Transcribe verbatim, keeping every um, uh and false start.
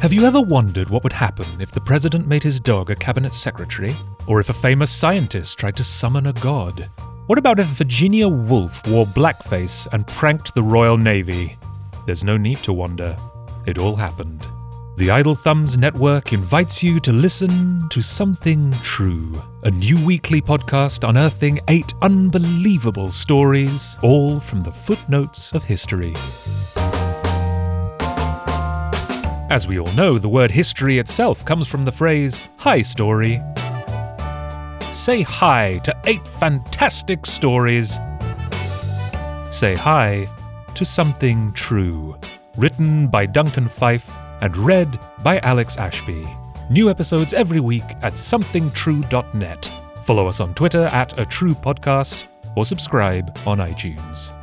Have you ever wondered what would happen if the president made his dog a cabinet secretary? Or if a famous scientist tried to summon a god? What about if Virginia Woolf wore blackface and pranked the Royal Navy? There's no need to wonder. It all happened. The Idle Thumbs Network invites you to listen to Something True, a new weekly podcast unearthing eight unbelievable stories, all from the footnotes of history. As we all know, the word history itself comes from the phrase, "Hi, story." Say hi to eight fantastic stories. Say hi to Something True, written by Duncan Fife and read by Alex Ashby. New episodes every week at something true dot net. Follow us on Twitter at A True Podcast or subscribe on iTunes.